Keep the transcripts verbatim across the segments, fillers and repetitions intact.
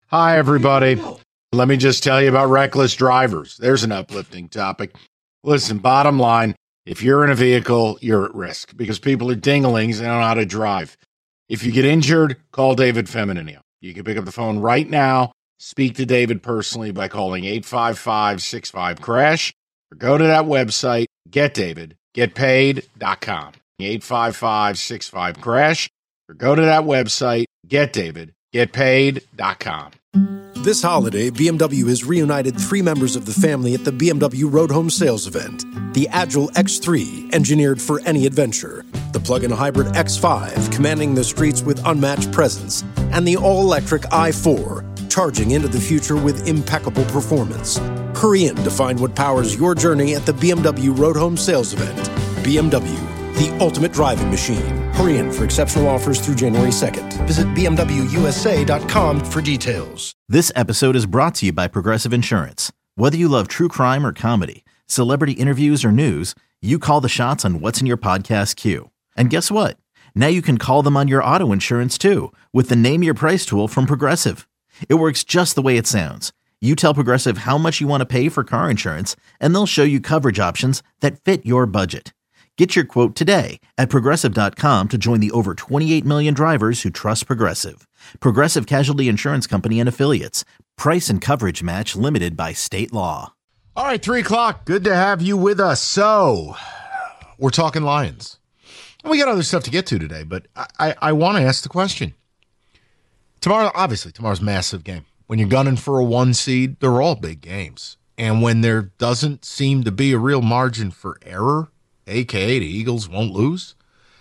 Hi, everybody. Let me just tell you about reckless drivers. There's an uplifting topic. Listen, bottom line, if you're in a vehicle, you're at risk because people are dinglings and don't know how to drive. If you get injured, call David Feminino. You can pick up the phone right now, speak to David personally by calling eight five five, six five, crash, or go to that website, get david get paid dot com. eight five five, six five, crash, or go to that website, get david get paid dot com. This holiday, B M W has reunited three members of the family at the B M W Road Home Sales Event. The Agile X three, engineered for any adventure. The plug-in hybrid X five, commanding the streets with unmatched presence. And the all-electric i four, charging into the future with impeccable performance. Hurry in to find what powers your journey at the B M W Road Home Sales Event. B M W, the ultimate driving machine. Hurry in for exceptional offers through January second. Visit B M W U S A dot com for details. This episode is brought to you by Progressive Insurance. Whether you love true crime or comedy, celebrity interviews or news, you call the shots on what's in your podcast queue. And guess what? Now you can call them on your auto insurance too with the Name Your Price tool from Progressive. It works just the way it sounds. You tell Progressive how much you want to pay for car insurance, and they'll show you coverage options that fit your budget. Get your quote today at Progressive dot com to join the over twenty-eight million drivers who trust Progressive. Progressive Casualty Insurance Company and Affiliates. Price and coverage match limited by state law. All right, three o'clock. Good to have you with us. So, we're talking Lions. And we got other stuff to get to today, but I, I, I want to ask the question. Tomorrow, obviously, tomorrow's a massive game. When you're gunning for a one seed, they're all big games. And when there doesn't seem to be a real margin for error, a k a the Eagles won't lose,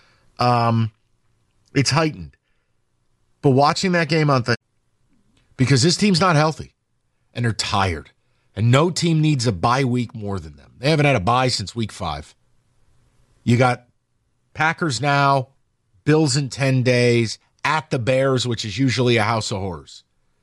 um, it's heightened. But watching that game on Thursday, because this team's not healthy, and they're tired, and no team needs a bye week more than them. They haven't had a bye since week five. You got Packers now, Bills in ten days, at the Bears, which is usually a house of horrors.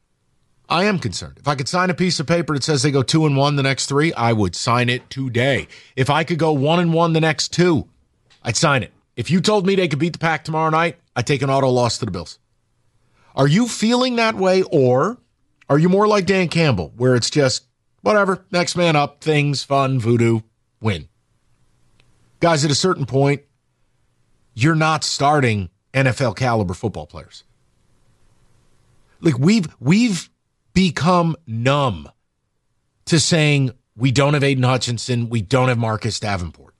I am concerned. If I could sign a piece of paper that says they go two and one the next three, I would sign it today. If I could go one and one the next two, I'd sign it. If you told me they could beat the Pack tomorrow night, I'd take an auto loss to the Bills. Are you feeling that way, or are you more like Dan Campbell, where it's just, whatever, next man up, things, fun, voodoo, win? Guys, at a certain point, you're not starting N F L caliber football players. Like, we've we've become numb to saying we don't have Aiden Hutchinson, we don't have Marcus Davenport.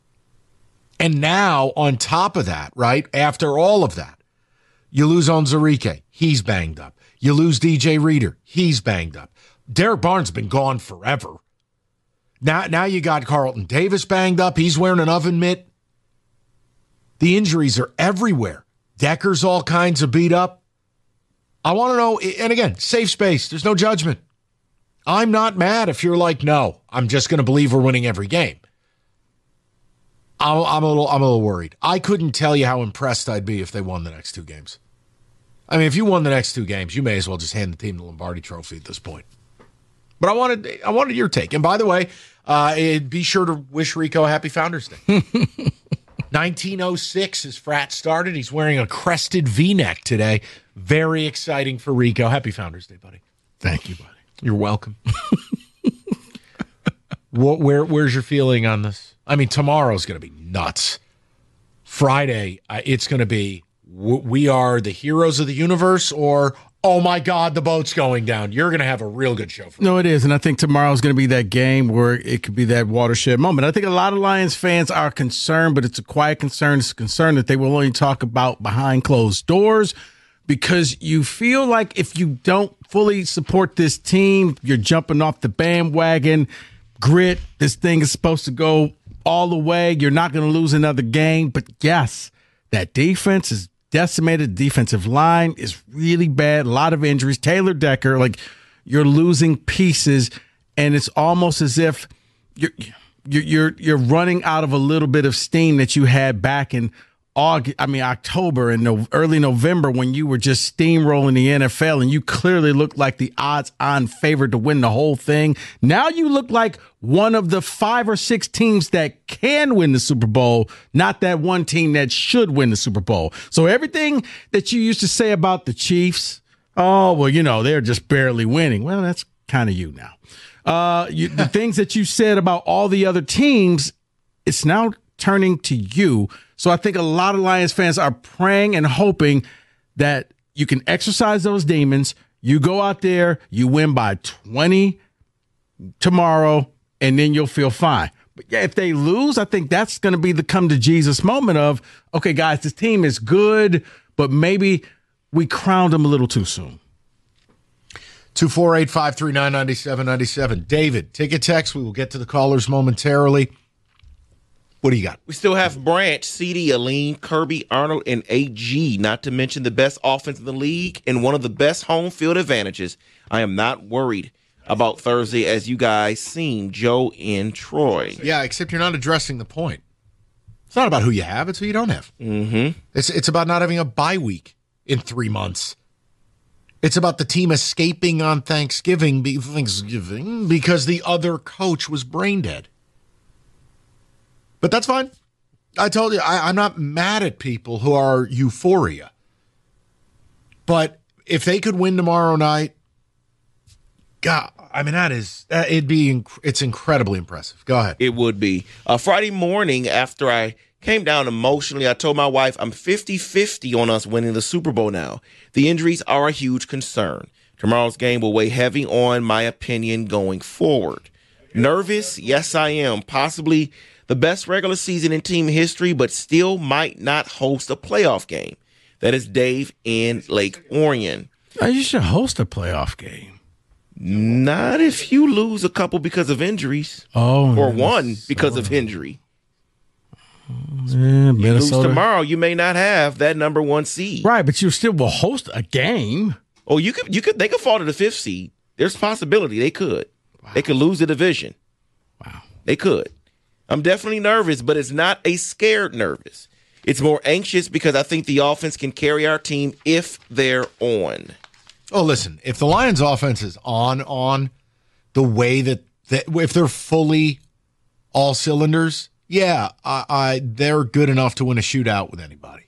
And now, on top of that, right, after all of that, you lose Onwuzurike, he's banged up. You lose D J Reader, he's banged up. Derek Barnes has been gone forever. Now, now you got Carlton Davis banged up, he's wearing an oven mitt. The injuries are everywhere. Decker's all kinds of beat up. I want to know, and again, safe space. There's no judgment. I'm not mad if you're like, no, I'm just going to believe we're winning every game. I'm, I'm, a little, I'm a little worried. I couldn't tell you how impressed I'd be if they won the next two games. I mean, if you won the next two games, you may as well just hand the team the Lombardi Trophy at this point. But I wanted, I wanted your take. And by the way, uh, be sure to wish Rico a happy Founders Day. nineteen oh six, his frat started. He's wearing a crested V-neck today. Very exciting for Rico. Happy Founders Day, buddy. Thank you, buddy. You're welcome. what, where, where's your feeling on this? I mean, tomorrow's going to be nuts. Friday, uh, it's going to be, w- we are the heroes of the universe, or, oh my God, the boat's going down. You're going to have a real good show for No, it is. And I think tomorrow's going to be that game where it could be that watershed moment. I think a lot of Lions fans are concerned, but it's a quiet concern. It's a concern that they will only talk about behind closed doors, because you feel like if you don't fully support this team, you're jumping off the bandwagon. Grit, this thing is supposed to go all the way. You're not going to lose another game. But yes, that defense is decimated. Defensive line is really bad. A lot of injuries. Taylor Decker, like, you're losing pieces, and it's almost as if you're you're you're, you're running out of a little bit of steam that you had back in August, I mean October and no, early November, when you were just steamrolling the N F L and you clearly looked like the odds-on favorite to win the whole thing. Now you look like one of the five or six teams that can win the Super Bowl, not that one team that should win the Super Bowl. So everything that you used to say about the Chiefs, Oh, well, you know, they're just barely winning. Well, that's kind of you now. Uh, you, the things that you said about all the other teams, it's now turning to you. So I think a lot of Lions fans are praying and hoping that you can exercise those demons. You go out there, you win by twenty tomorrow, and then you'll feel fine. But yeah, if they lose, I think that's going to be the come to Jesus moment of, okay, guys, this team is good, but maybe we crowned them a little too soon. two four eight, five three nine, nine seven nine seven. David, take a text. We will get to the callers momentarily. What do you got? We still have Branch, C D, Aline, Kirby, Arnold, and A G, not to mention the best offense in the league and one of the best home field advantages. I am not worried about Thursday, as you guys seen, Joe and Troy. Yeah, except you're not addressing the point. It's not about who you have, it's who you don't have. Mm-hmm. It's, it's about not having a bye week in three months. It's about the team escaping on Thanksgiving, Thanksgiving because the other coach was brain dead. But that's fine. I told you, I, I'm not mad at people who are euphoria. But if they could win tomorrow night, God, I mean, that is, that, it'd be, inc- it's incredibly impressive. Go ahead. It would be. Uh, Friday morning, after I came down emotionally, I told my wife I'm fifty-fifty on us winning the Super Bowl now. The injuries are a huge concern. Tomorrow's game will weigh heavy on my opinion going forward. Nervous? Yes, I am. Possibly the best regular season in team history, but still might not host a playoff game. That is Dave in Lake Orion. Oh, you should host a playoff game. Not if you lose a couple because of injuries. Oh, or one because of injury. Yeah, you lose Minnesota. tomorrow, you may not have that number one seed. Right, but you still will host a game. Oh, you could, you could, they could fall to the fifth seed. There's a possibility they could. Wow. They could lose the division. Wow, they could. I'm definitely nervous, but it's not a scared nervous. It's more anxious because I think the offense can carry our team if they're on. Oh, listen, if the Lions offense is on, on the way that, that if they're fully all cylinders, yeah, I, I they're good enough to win a shootout with anybody.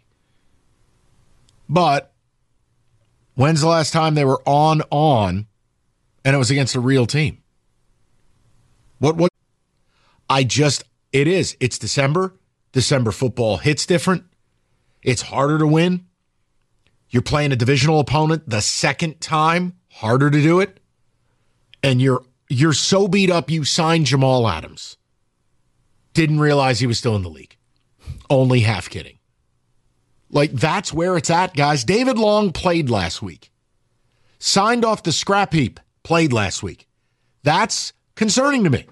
But when's the last time they were on, on, and it was against a real team? What, what? I just, it is. It's December. December football hits different. It's harder to win. You're playing a divisional opponent the second time, harder to do it. And you're you're so beat up you signed Jamal Adams. Didn't realize he was still in the league. Only half kidding. Like, that's where it's at, guys. David Long played last week. Signed off the scrap heap, played last week. That's concerning to me.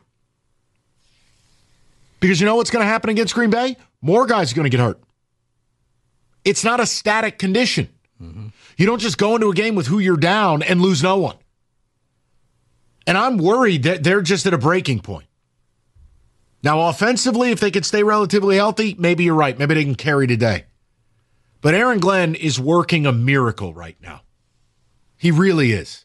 Because you know what's going to happen against Green Bay? More guys are going to get hurt. It's not a static condition. Mm-hmm. You don't just go into a game with who you're down and lose no one. And I'm worried that they're just at a breaking point. Now, offensively, if they could stay relatively healthy, maybe you're right. Maybe they can carry today. But Aaron Glenn is working a miracle right now. He really is.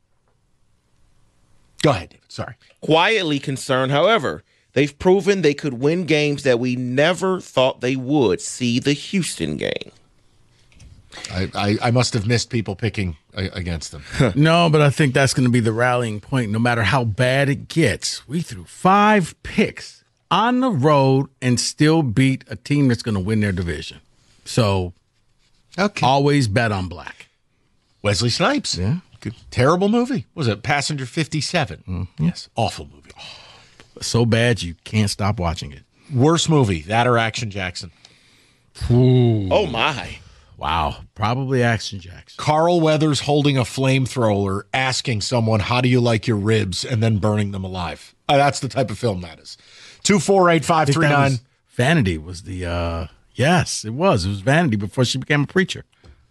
Go ahead, David. Sorry. Quietly concerned, however. They've proven they could win games that we never thought they would. See the Houston game. I, I, I must have missed people picking a, against them. No, but I think that's going to be the rallying point. No matter how bad it gets, we threw five picks on the road and still beat a team that's going to win their division. So okay. Always bet on black. Wesley Snipes. Yeah. Good. Terrible movie. Was it Passenger fifty-seven? Mm-hmm. Yes. Awful movie. Oh. So bad you can't stop watching it. Worst movie, that or Action Jackson? Ooh. Oh, my. Wow. Probably Action Jackson. Carl Weathers holding a flamethrower, asking someone, how do you like your ribs, and then burning them alive. Uh, that's the type of film that is. two four eight, five three nine. Vanity was the, uh, yes, it was. It was Vanity before she became a preacher.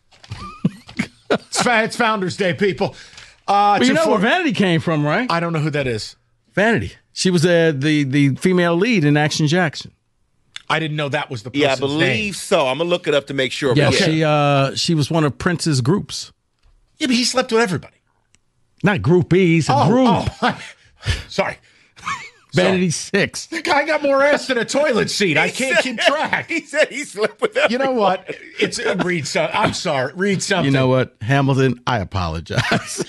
it's, it's Founders Day, people. Uh, well, you know where Vanity came from, right? I don't know who that is. Vanity. She was uh, the the female lead in Action Jackson. I didn't know that was the person's Yeah, I believe name. so. I'm going to look it up to make sure. Yeah, yeah. she uh, she was one of Prince's groups. Yeah, but he slept with everybody. Not groupies, a oh, group. Oh. Sorry. Vanity six. The guy got more ass than a toilet seat. I can't said, keep track. He said he slept with everyone. You know what? It's uh, read some. I'm sorry. Read something. You know what, Hamilton? I apologize.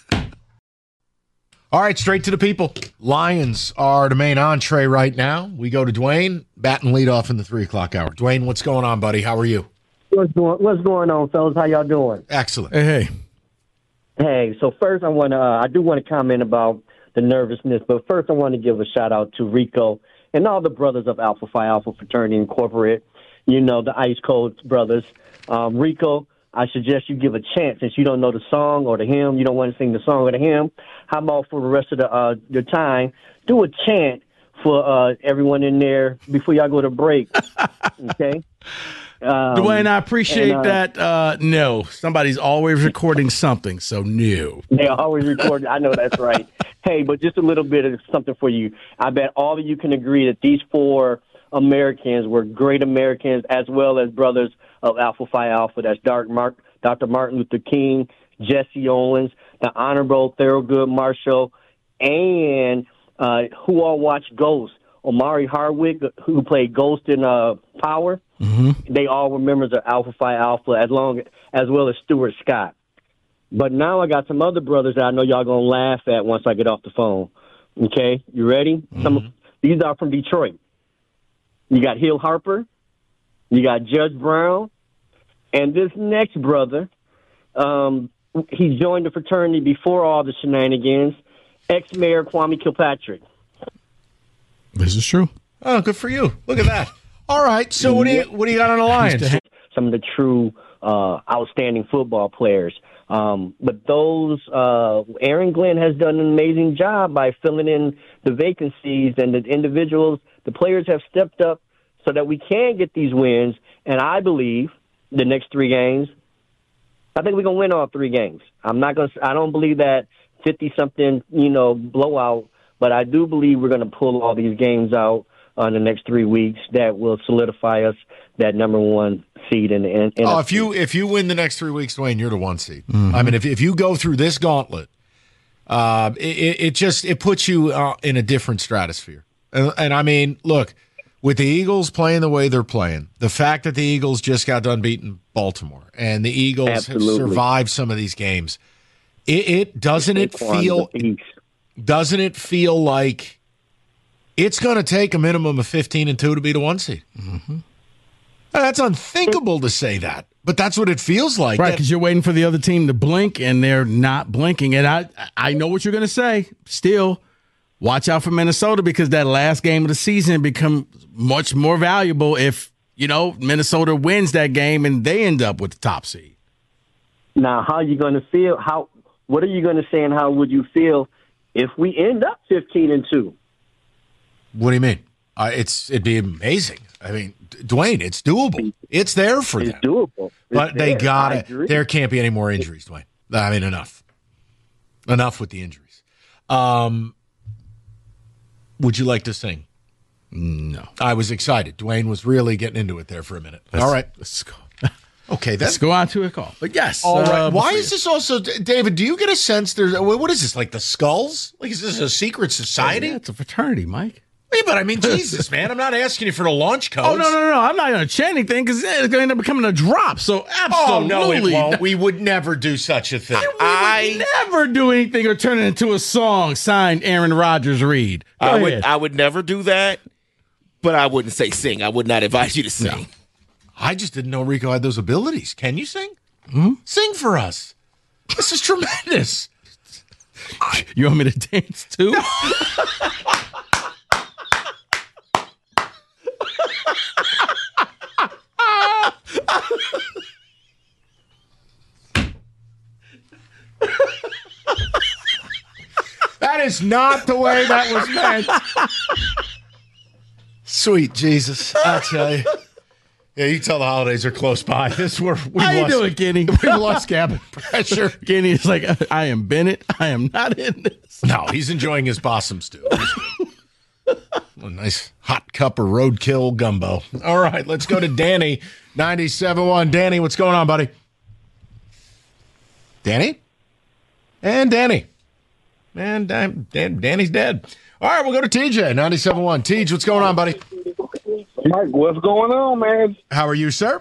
All right, straight to the people. Lions are the main entree right now. We go to Dwayne, bat and lead off in the three o'clock hour. Dwayne, what's going on, buddy? How are you? What's going What's going on, fellas? How y'all doing? Excellent. Hey, hey. Hey, so first I want to uh, I do want to comment about the nervousness, but first I want to give a shout out to Rico and all the brothers of Alpha Phi Alpha Fraternity Incorporated. You know, the Ice Cold brothers. Um, Rico, I suggest you give a chance since you don't know the song or the hymn. You don't want to sing the song or the hymn. How about for the rest of the uh, the time, do a chant for uh, everyone in there before y'all go to break. Okay. Um, Dwayne, I appreciate and, uh, that. Uh, no, somebody's always recording something, so no. They always record. I know that's right. Hey, but just a little bit of something for you. I bet all of you can agree that these four Americans were great Americans as well as brothers of Alpha Phi Alpha. That's Doctor Martin Luther King, Jesse Owens, the Honorable Thurgood Marshall, and uh, who all watched Ghost. Omari Hardwick, who played Ghost in uh, Power. Mm-hmm. They all were members of Alpha Phi Alpha, as long as well as Stuart Scott. But now I got some other brothers that I know y'all gonna laugh at once I get off the phone. Okay, you ready? Mm-hmm. Some of, these are from Detroit. You got Hill Harper, you got Judge Brown, and this next brother, um, he joined the fraternity before all the shenanigans. Ex-Mayor Kwame Kilpatrick. This is true. Oh, good for you. Look at that. All right. So what do you what do you got on the Lions? Some of the true uh, outstanding football players. Um, but those, uh, Aaron Glenn has done an amazing job by filling in the vacancies, and the individuals, the players have stepped up so that we can get these wins. And I believe the next three games, I think we're going to win all three games. I'm not going to, I don't believe that fifty something, you know, blowout, but I do believe we're going to pull all these games out in the next three weeks that will solidify us that number one seed in the N F C. Oh, if you if you win the next three weeks, Dwayne, you're the one seed. Mm-hmm. I mean, if if you go through this gauntlet, uh, it, it just it puts you uh, in a different stratosphere. And, and I mean, look, with the Eagles playing the way they're playing, the fact that the Eagles just got done beating Baltimore, and the Eagles Absolutely. have survived some of these games, it, it doesn't it feel doesn't it feel like it's going to take a minimum of fifteen and two to be the one seed? Mm-hmm. That's unthinkable to say that, but that's what it feels like. Right, because you're waiting for the other team to blink, and they're not blinking. And I I know what you're going to say. Still, watch out for Minnesota, because that last game of the season becomes much more valuable if, you know, Minnesota wins that game and they end up with the top seed. Now, how are you going to feel? How? What are you going to say, and how would you feel if we end up fifteen and two? What do you mean? Uh, it's it'd be amazing. I mean, Dwayne, it's doable. It's there for it's them. It's doable. It's but there. they got it. There can't be any more injuries, Dwayne. I mean, enough. Enough with the injuries. Um, would you like to sing? No. I was excited. Dwayne was really getting into it there for a minute. Let's, All right. Let's go. Okay, that's, let's go on to a call. But yes. All right. Uh, Why is this also, David, do you get a sense there's, what is this, like the Skulls? Like, is this a secret society? Yeah, it's a fraternity, Mike. Yeah, but I mean, Jesus, man, I'm not asking you for the launch codes. Oh, no, no, no, no. I'm not going to chant anything because it's going to end up becoming a drop. So, absolutely. Oh, no, it won't. We would never do such a thing. We I would never do anything or turn it into a song signed Aaron Rodgers Reed. Go I ahead. would I would never do that, but I wouldn't say sing. I would not advise you to sing. No. I just didn't know Rico had those abilities. Can you sing? Mm-hmm. Sing for us. This is tremendous. You want me to dance too? No. That is not the way that was meant. Sweet Jesus, I tell you. Yeah, you can tell the holidays are close by. This we're we How lost, you doing, Kenny? We lost cabin pressure. Kenny is like, I am Bennett. I am not in this. No, he's enjoying his possum stew. A nice hot cup of roadkill gumbo. All right, let's go to Danny, ninety-seven point one. Danny, what's going on, buddy? Danny? And Danny. Man, Dan, Dan, Danny's dead. All right, we'll go to T J, ninety-seven point one. T J, what's going on, buddy? Mike, what's going on, man? How are you, sir?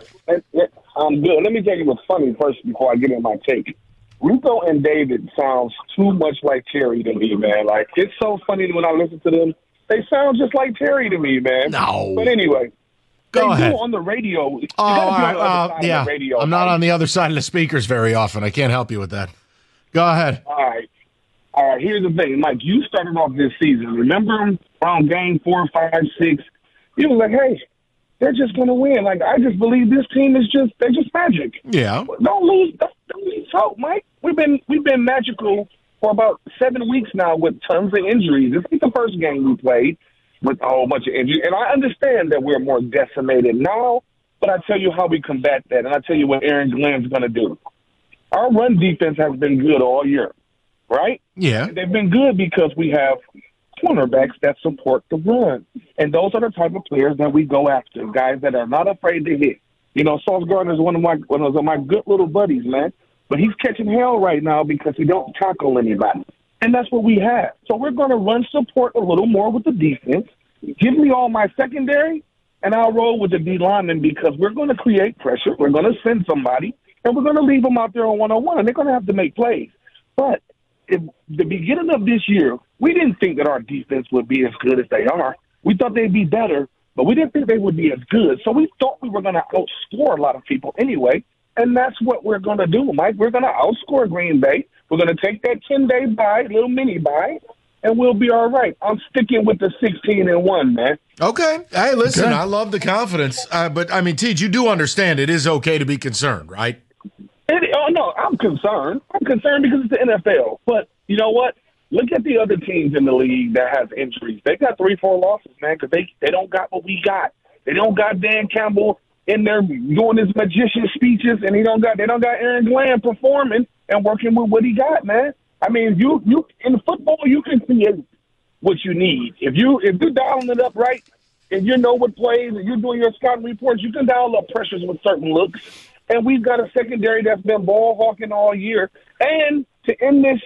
I'm good. Let me tell you what's funny first before I get in my take. Rico and David sounds too much like Terry to me, man. Like, it's so funny when I listen to them. They sound just like Terry to me, man. No. But anyway, Go they ahead. do on the radio. Oh, all right. Uh, yeah. Radio, I'm not Mike. on the other side of the speakers very often. I can't help you with that. Go ahead. All right. All right, here's the thing. Mike, you started off this season. Remember around game four, five, six? You were like, hey, they're just going to win. Like, I just believe this team is just, they're just magic. Yeah. Don't lose, don't, don't lose hope, Mike. We've been, we've been magical for about seven weeks now with tons of injuries. This is the first game we played with a whole bunch of injuries. And I understand that we're more decimated now, but I tell you how we combat that, and I tell you what Aaron Glenn's going to do. Our run defense has been good all year, right? Yeah. And they've been good because we have cornerbacks that support the run. And those are the type of players that we go after, guys that are not afraid to hit. You know, Sauce Gardner is one of my one of my good little buddies, man. But he's catching hell right now because he don't tackle anybody. And that's what we have. So we're going to run support a little more with the defense. Give me all my secondary, and I'll roll with the D linemen because we're going to create pressure. We're going to send somebody, and we're going to leave them out there on one-on-one, and they're going to have to make plays. But at the beginning of this year, we didn't think that our defense would be as good as they are. We thought they'd be better, but we didn't think they would be as good. So we thought we were going to outscore a lot of people anyway, and that's what we're going to do, Mike. We're going to outscore Green Bay. We're going to take that ten-day bye, little mini bye, and we'll be all right. I'm sticking with the sixteen and one, man. Okay. Hey, listen, Okay. I love the confidence. Uh, but, I mean, Teej, you do understand it is okay to be concerned, right? It, oh, no, I'm concerned. I'm concerned because it's the N F L. But you know what? Look at the other teams in the league that have injuries. They got three, four losses, man, because they, they don't got what we got. They don't got Dan Campbell in there doing his magician speeches, and he don't got they don't got Aaron Glenn performing and working with what he got, man. I mean, you you in football you can create what you need. If you if you're dialing it up right, and you know what plays, and you're doing your scouting reports, you can dial up pressures with certain looks. And we've got a secondary that's been ball hawking all year. And to end this,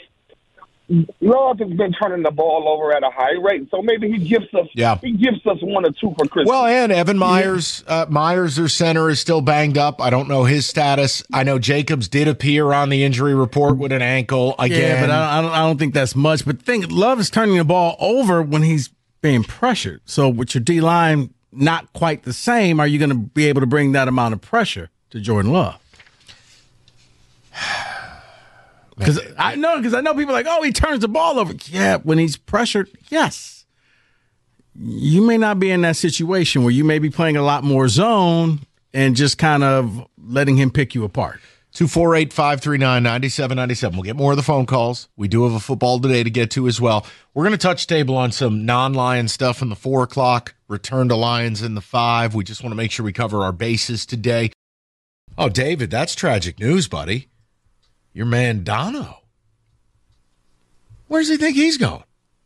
Love has been turning the ball over at a high rate, so maybe he gives us Yeah. he gives us one or two for Christmas. Well, and Evan Myers, uh, Myers, their center, is still banged up. I don't know his status. I know Jacobs did appear on the injury report with an ankle again. Yeah, but I, I, don't, I don't think that's much. But think, Love is turning the ball over when he's being pressured. So with your D line not quite the same, are you going to be able to bring that amount of pressure to Jordan Love? Because I know, because I know people are like, oh, he turns the ball over. Yeah, when he's pressured, yes. You may not be in that situation where you may be playing a lot more zone and just kind of letting him pick you apart. two four eight, five three nine, nine seven nine seven. We'll get more of the phone calls. We do have a football today to get to as well. We're going to touch table on some non-Lion stuff in the four o'clock, return to Lions in the five. We just want to make sure we cover our bases today. Oh, David, that's tragic news, buddy. Your man Dono. Where does he think he's going?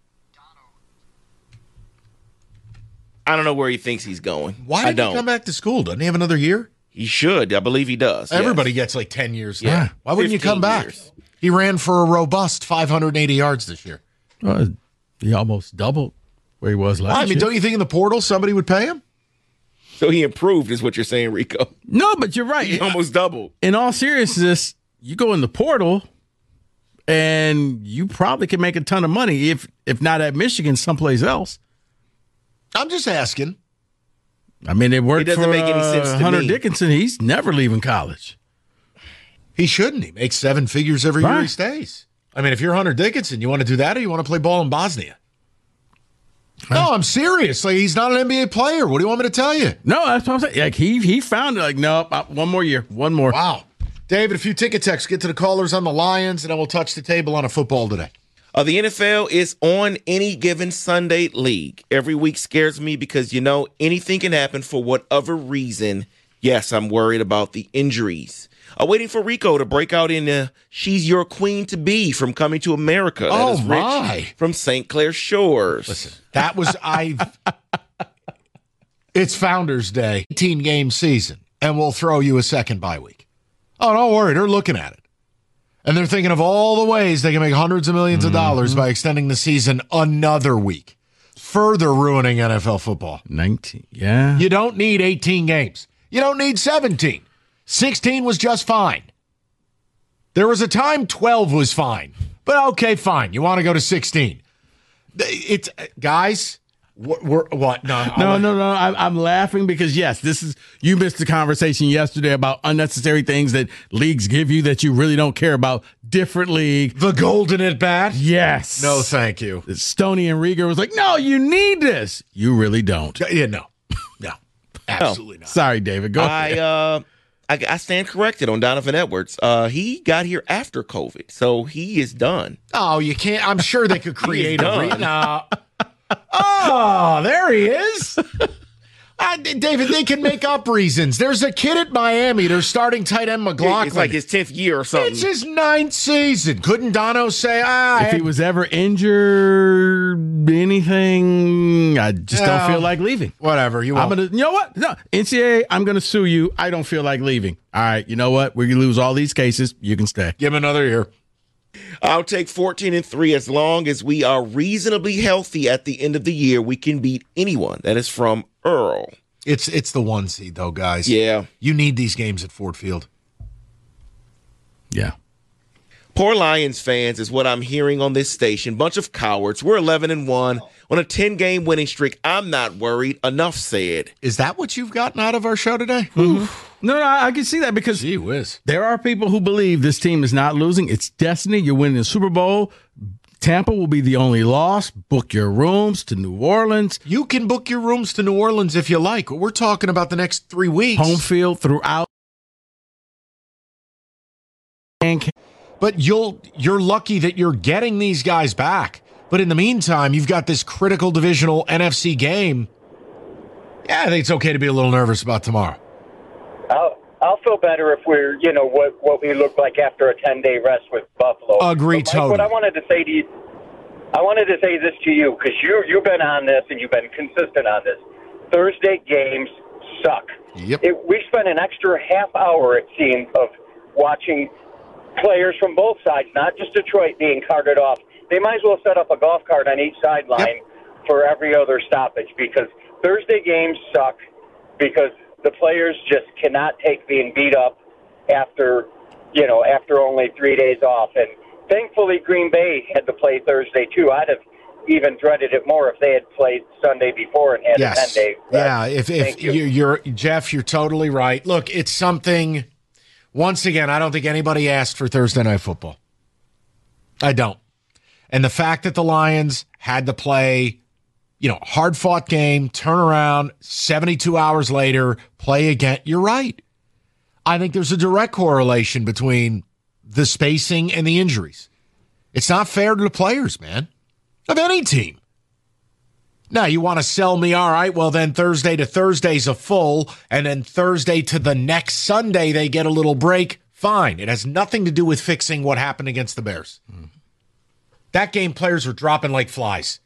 I don't know where he thinks he's going. Why I did don't. he come back to school? Doesn't he have another year? He should. I believe he does. yes. Everybody gets like ten years. Yeah. Yeah. Why wouldn't you come fifteen back? years. He ran for a robust five hundred eighty yards this year. Uh, he almost doubled where he was last I mean, year. don't you think in the portal somebody would pay him? So he improved, is what you're saying, Rico. No, but you're right. He almost doubled. In all seriousness, you go in the portal and you probably can make a ton of money if if not at Michigan, someplace else. I'm just asking. I mean, it worked It doesn't for make any sense uh, to Hunter me. Dickinson. He's never leaving college. He shouldn't. He makes seven figures every year Right. he stays. I mean, if you're Hunter Dickinson, you want to do that or you want to play ball in Bosnia? No, I'm serious. Like, he's not an N B A player. What do you want me to tell you? No, that's what I'm saying. Like he he found it. Like no, nope, one more year, one more. Wow. David, a few ticket texts. Get to the callers on the Lions, and then we'll touch the table on a football today. Uh, the N F L is on any given Sunday league. Every week scares me because, you know, anything can happen for whatever reason. Yes, I'm worried about the injuries. I'm waiting for Rico to break out in uh, She's Your Queen to Be from Coming to America. That Oh, is Rich my. from Saint Clair Shores. Listen, that was I. It's Founders Day, eighteen game season, and we'll throw you a second bye week. Oh, don't worry, they're looking at it. And they're thinking of all the ways they can make hundreds of millions of dollars Mm-hmm. by extending the season another week, further ruining N F L football. nineteen, yeah. You don't need eighteen games. You don't need seventeen. sixteen was just fine. There was a time twelve was fine. But okay, fine. You want to go to sixteen. It's guys, we're, we're what? No, No, no, no. I'm, I'm laughing because, yes, this is, you missed the conversation yesterday about unnecessary things that leagues give you that you really don't care about. Different league. The golden at bat? Yes. No, thank you. Stoney and Rieger was like, no, you need this. You really don't. Yeah, no. No. Absolutely not. Sorry, David. Go I ahead. uh, I, I stand corrected on Donovan Edwards. Uh, he got here after COVID, so he is done. Oh, you can't. I'm sure they could create a done. re- no. Oh, there he is. Uh, David, they can make up reasons. There's a kid at Miami. They're starting tight end McLaughlin. It's like his tenth year or something. It's his ninth season. Couldn't Dono say, ah, If he was ever injured, anything, I just Well, don't feel like leaving. whatever. You I'm won't. gonna, you know what? No, N C double A, I'm gonna sue you. I don't feel like leaving. All right, you know what? We're gonna lose all these cases. You can stay. Give him another year. I'll take fourteen and three as long as we are reasonably healthy at the end of the year. We can beat anyone. That is from Earl. It's it's the one seed, though, guys. Yeah. You need these games at Ford Field. Yeah. Poor Lions fans is what I'm hearing on this station. Bunch of cowards. We're eleven and one on a ten-game winning streak. I'm not worried. Enough said. Is that what you've gotten out of our show today? No, no, I can see that because Gee whiz. there are people who believe this team is not losing. It's destiny. You're winning the Super Bowl. Tampa will be the only loss. Book your rooms to New Orleans. You can book your rooms to New Orleans if you like. We're talking about the next three weeks. Home field throughout. And But you'll you're lucky that you're getting these guys back. But in the meantime, you've got this critical divisional N F C game. Yeah, I think it's okay to be a little nervous about tomorrow. I'll, I'll feel better if we're, you know, what, what we look like after a ten-day rest with Buffalo. Agree, But Mike, totally. What I wanted to say to you, I wanted to say this to you because you, you've been on this and you've been consistent on this. Thursday games suck. Yep. It, we spent an extra half hour, it seemed, of watching players from both sides, not just Detroit, being carted off. They might as well set up a golf cart on each sideline Yep. for every other stoppage because Thursday games suck because the players just cannot take being beat up after, you know, after only three days off. And thankfully, Green Bay had to play Thursday too. I'd have even dreaded it more if they had played Sunday before and had Yes. a ten-day. Yeah, if, if Thank you. you. you're Jeff, you're totally right. Look, it's something. Once again, I don't think anybody asked for Thursday Night Football. I don't. And the fact that the Lions had to play, you know, hard-fought game, turn around, seventy-two hours later, play again, you're right. I think there's a direct correlation between the spacing and the injuries. It's not fair to the players, man, of any team. Now, you want to sell me, all right, well, then Thursday to Thursday's a full, and then Thursday to the next Sunday they get a little break. Fine. It has nothing to do with fixing what happened against the Bears. Mm. That game, players were dropping like flies.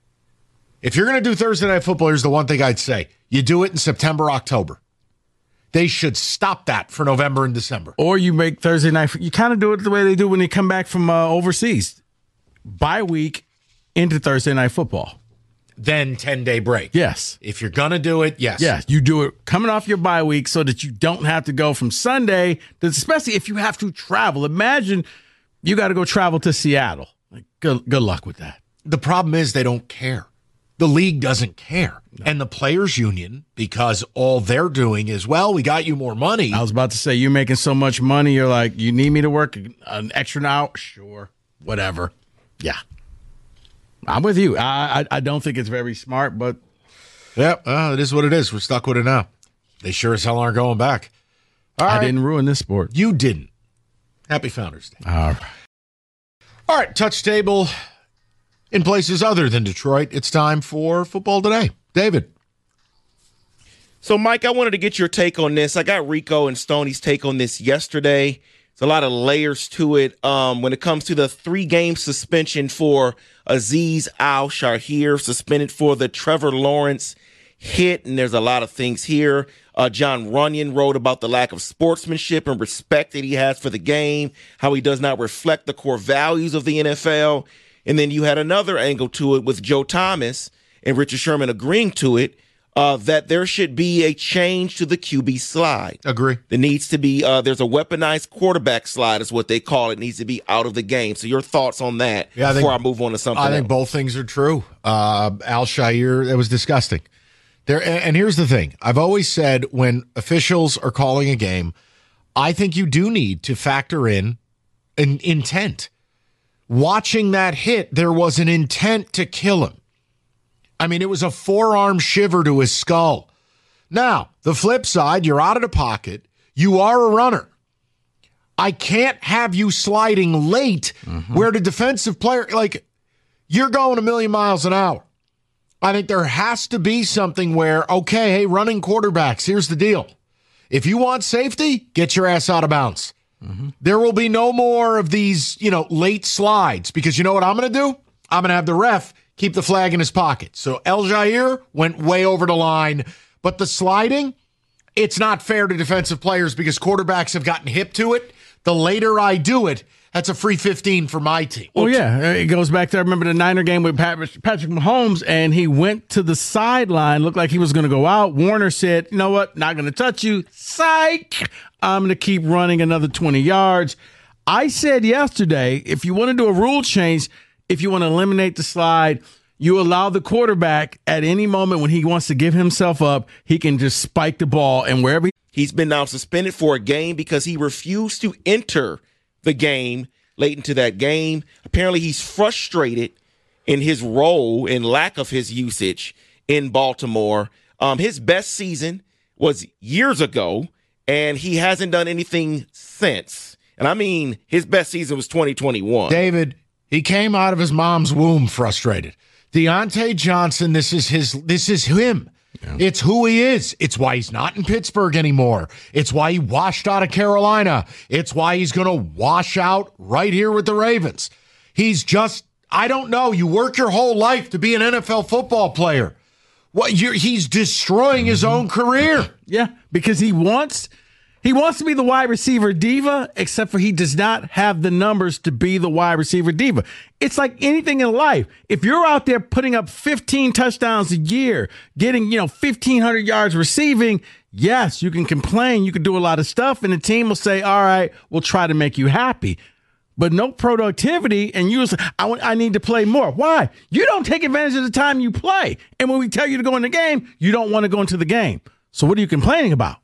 If you're going to do Thursday Night Football, here's the one thing I'd say. You do it in September, October. They should stop that for November and December. Or you make Thursday night. You kind of do it the way they do when they come back from uh, overseas. Bye week into Thursday Night Football. Then ten-day break. Yes. If you're going to do it, yes. Yeah, you do it coming off your bye week so that you don't have to go from Sunday, to, especially if you have to travel. Imagine you got to go travel to Seattle. Like, good, good luck with that. The problem is they don't care. The league doesn't care. No. And the players union, because all they're doing is, well, we got you more money. I was about to say, you're making so much money. You're like, you need me to work an extra hour? Sure. Whatever. Yeah. I'm with you. I, I I don't think it's very smart, but yeah, uh, it is what it is. We're stuck with it now. They sure as hell aren't going back. All I right. didn't ruin this sport. You didn't. Happy Founders Day. All right. All right, touch table in places other than Detroit. It's time for Football Today. David. So, Mike, I wanted to get your take on this. I got Rico and Stoney's take on this yesterday. There's a lot of layers to it um, when it comes to the three-game suspension for Azeez Al-Shaair, suspended for the Trevor Lawrence hit, and there's a lot of things here. Uh, John Runyon wrote about the lack of sportsmanship and respect that he has for the game, how he does not reflect the core values of the N F L. And then you had another angle to it with Joe Thomas and Richard Sherman agreeing to it, uh, that there should be a change to the Q B slide. Agree. There needs to be, uh, there's a weaponized quarterback slide is what they call it. It needs to be out of the game. So your thoughts on that yeah, I before think, I move on to something I think else. both things are true. Uh, Al-Shaair, that was disgusting. There, and here's the thing. I've always said when officials are calling a game, I think you do need to factor in an intent. Watching that hit, there was an intent to kill him. I mean, it was a forearm shiver to his skull. Now, the flip side, you're out of the pocket. You are a runner. I can't have you sliding late mm-hmm. where the defensive player, like, you're going a million miles an hour. I think there has to be something where, okay, hey, running quarterbacks, here's the deal. If you want safety, get your ass out of bounds. Mm-hmm. There will be no more of these, you know, late slides because you know what I'm going to do? I'm going to have the ref keep the flag in his pocket. So Al-Shaair went way over the line, but the sliding, it's not fair to defensive players because quarterbacks have gotten hip to it. The later I do it, that's a free fifteen for my team. Oh, yeah. It goes back to, I remember the Niner game with Patrick Mahomes, and he went to the sideline, looked like he was going to go out. Warner said, you know what, not going to touch you. Psych! I'm going to keep running another twenty yards. I said yesterday, if you want to do a rule change, if you want to eliminate the slide, you allow the quarterback at any moment when he wants to give himself up, he can just spike the ball and wherever he- He's been now suspended for a game because he refused to enter the game late into that game. Apparently he's frustrated in his role and lack of his usage in Baltimore. Um, his best season was years ago, and he hasn't done anything since. And I mean, his best season was twenty twenty-one. David, he came out of his mom's womb frustrated. Deontay Johnson, this is his, this is him. Yeah. It's who he is. It's why he's not in Pittsburgh anymore. It's why he washed out of Carolina. It's why he's going to wash out right here with the Ravens. He's just, I don't know. You work your whole life to be an N F L football player. What you're, he's destroying his own career. Yeah, because he wants he wants to be the wide receiver diva, except for he does not have the numbers to be the wide receiver diva. It's like anything in life. If you're out there putting up fifteen touchdowns a year, getting, you know, fifteen hundred yards receiving, yes, you can complain. You can do a lot of stuff, and the team will say, all right, we'll try to make you happy. But no productivity, and you say, I, want, I need to play more. Why? You don't take advantage of the time you play. And when we tell you to go in the game, you don't want to go into the game. So what are you complaining about?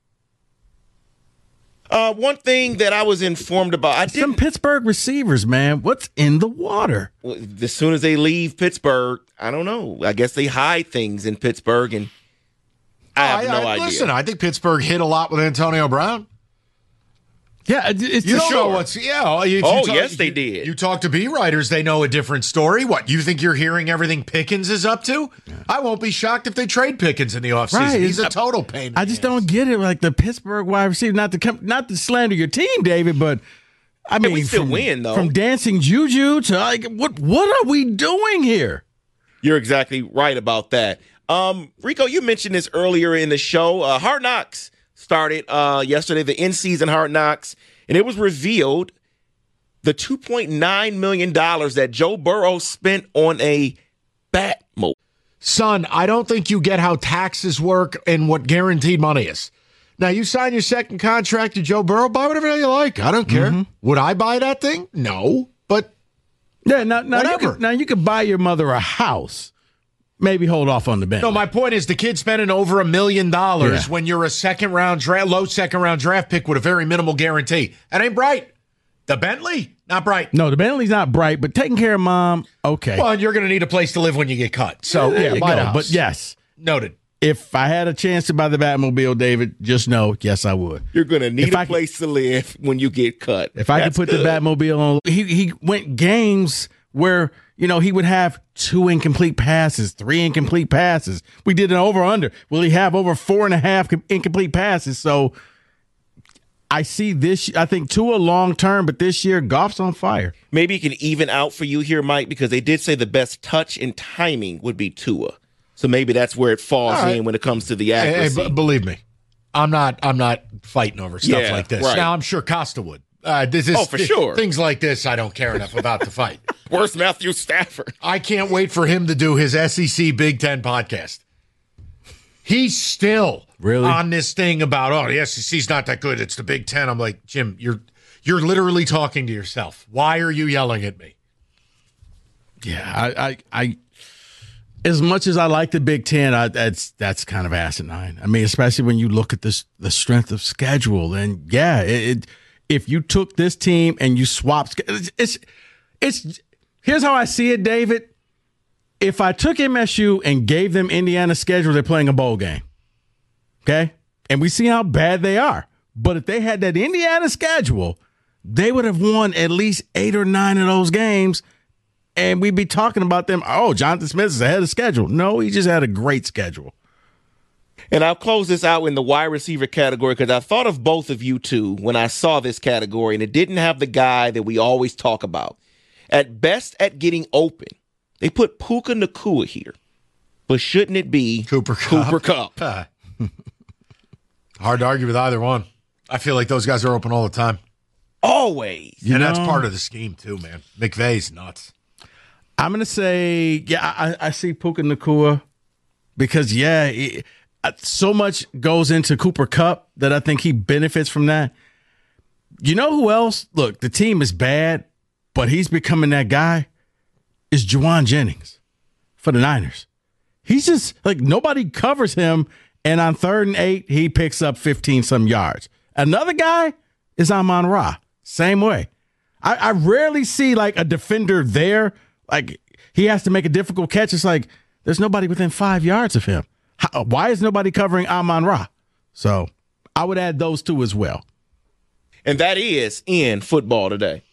Uh, one thing that I was informed about, I some Pittsburgh receivers, man. What's in the water? As soon as they leave Pittsburgh, I don't know. I guess they hide things in Pittsburgh, and I have I, no I, idea. Listen, I think Pittsburgh hit a lot with Antonio Brown. Yeah, it's you the don't show. know what's yeah. If you oh, talk, yes, they you, did. You talk to beat writers, they know a different story. What, you think you're hearing everything Pickens is up to? Yeah. I won't be shocked if they trade Pickens in the offseason. Right. He's a total pain. I just don't get it. Like the Pittsburgh wide receiver, not to come, not to slander your team, David, but I mean, yeah, we still from, win though. From dancing juju to like, what? What are we doing here? You're exactly right about that. Um, Rico, you mentioned this earlier in the show. Uh, Hard Knocks started uh, yesterday, the in-season Hard Knocks. And it was revealed the two point nine million dollars that Joe Burrow spent on a Batmobile. Son, I don't think you get how taxes work and what guaranteed money is. Now, you sign your second contract to Joe Burrow, buy whatever the hell you like. I don't care. Mm-hmm. Would I buy that thing? No, but yeah, now, now whatever. You could, now, you could buy your mother a house. Maybe hold off on the Bentley. No, my point is the kid's spending over a million dollars when you're a second round draft, low second round draft pick with a very minimal guarantee. That ain't bright. The Bentley, not bright. No, the Bentley's not bright, but taking care of mom, okay. Well, you're going to need a place to live when you get cut. So yeah, yeah buy the house. But yes, noted. If I had a chance to buy the Batmobile, David, just know, yes, I would. You're going to need if a I place could, to live when you get cut. If I That's could put good. the Batmobile on, he he went games where, you know, he would have two incomplete passes, three incomplete passes. We did an over-under. Will he have over four and a half incomplete passes? So I see this, I think, Tua long-term, but this year, Goff's on fire. Maybe he can even out for you here, Mike, because they did say the best touch and timing would be Tua. So maybe that's where it falls All right. in when it comes to the Hey, hey, accuracy. b- believe me, I'm not. I'm not fighting over stuff Yeah, like this. right. Now I'm sure Costa would. Uh, this is Oh, for sure. Things like this, I don't care enough about to fight. Where's Matthew Stafford? I can't wait for him to do his S E C Big Ten podcast. He's still Really? on this thing about, oh, the S E C's not that good. It's the Big Ten. I'm like, Jim, you're you're literally talking to yourself. Why are you yelling at me? Yeah, I, I, I as much as I like the Big Ten, I, that's that's kind of asinine. I mean, especially when you look at this the strength of schedule, and yeah, it, it if you took this team and you swapped, it's, it's it's here's how I see it, David. If I took M S U and gave them Indiana's schedule, they're playing a bowl game. Okay? And we see how bad they are. But if they had that Indiana schedule, they would have won at least eight or nine of those games, and we'd be talking about them. Oh, Jonathan Smith is ahead of schedule. No, he just had a great schedule. And I'll close this out in the wide receiver category because I thought of both of you two when I saw this category, and it didn't have the guy that we always talk about. At best at getting open, they put Puka Nacua here. But shouldn't it be Cooper Kupp? Cooper Kupp? Uh, hard to argue with either one. I feel like those guys are open all the time. Always. You and that's know? part of the scheme, too, man. McVay's nuts. I'm going to say, yeah, I, I see Puka Nacua because, yeah, it, so much goes into Cooper Kupp that I think he benefits from that. You know who else? Look, the team is bad, but he's becoming that guy. Is Juwan Jennings for the Niners. He's just like nobody covers him, and on third and eight, he picks up fifteen some yards. Another guy is Amon Ra. Same way. I, I rarely see like a defender there. Like he has to make a difficult catch. It's like there's nobody within five yards of him. How, why is nobody covering Amon Ra? So I would add those two as well. And that is in football today.